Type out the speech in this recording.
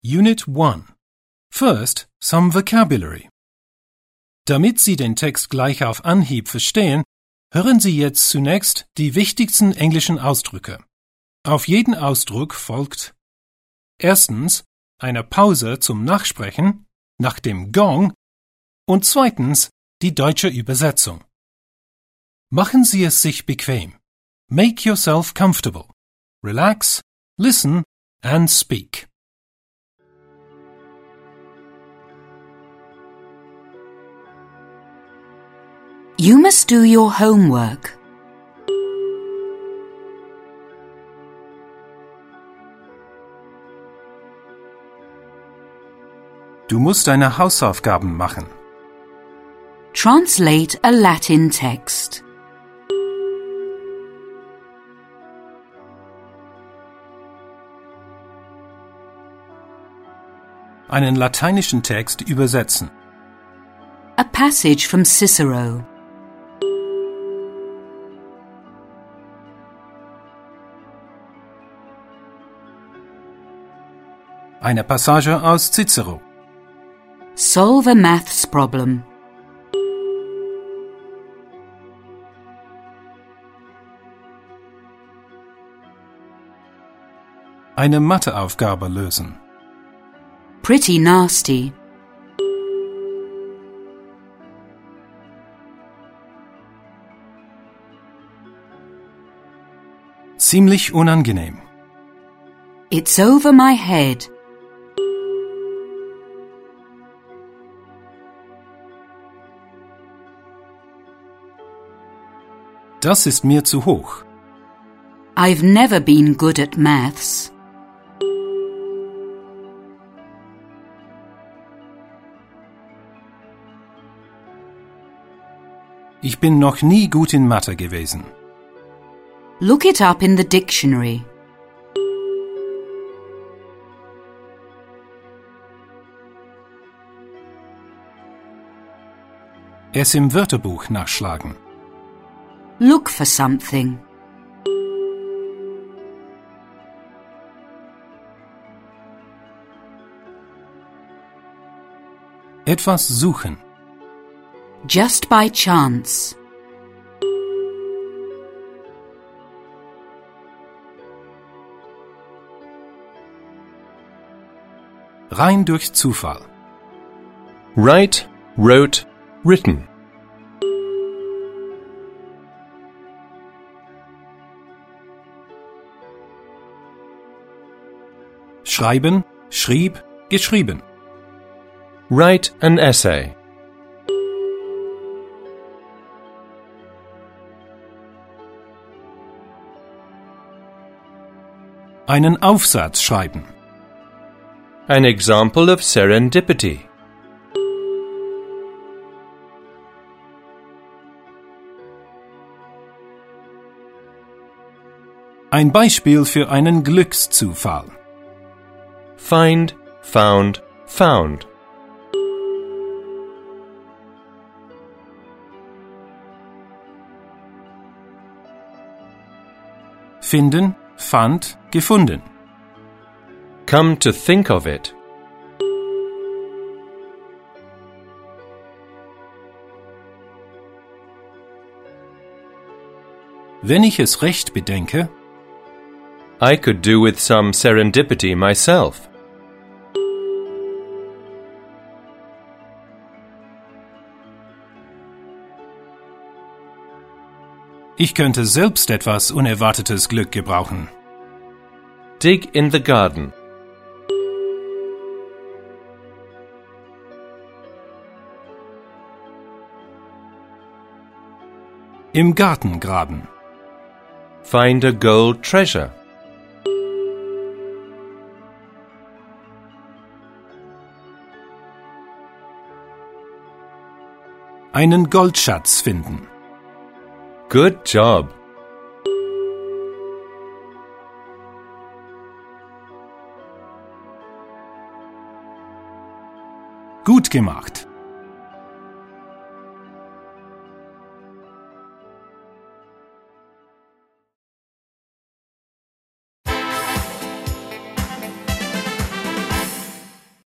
Unit 1. First, some vocabulary. Damit Sie den Text gleich auf Anhieb verstehen, hören Sie jetzt zunächst die wichtigsten englischen Ausdrücke. Auf jeden Ausdruck folgt erstens eine Pause zum Nachsprechen nach dem Gong und zweitens die deutsche Übersetzung. Machen Sie es sich bequem. Make yourself comfortable. Relax, listen and speak. You must do your homework. Du musst deine Hausaufgaben machen. Translate a Latin text. Einen lateinischen Text übersetzen. A passage from Cicero. Eine Passage aus Cicero. Solve a maths problem. Eine Matheaufgabe lösen. Pretty nasty. Ziemlich unangenehm. It's over my head. Das ist mir zu hoch. I've never been good at maths. Ich bin noch nie gut in Mathe gewesen. Look it up in the dictionary. Es im Wörterbuch nachschlagen. Look for something. Etwas suchen. Just by chance. Rein durch Zufall. Write, wrote, written. Schreiben, schrieb, geschrieben. Write an essay. Einen Aufsatz schreiben. An example of serendipity. Ein Beispiel für einen Glückszufall. Find, found, found. Finden, fand, gefunden. Come to think of it. Wenn ich es recht bedenke, I could do with some serendipity myself. ich könnte selbst etwas unerwartetes Glück gebrauchen. Dig in the garden. Im Garten graben. Find a gold treasure. Einen Goldschatz finden. Good job. Gut gemacht.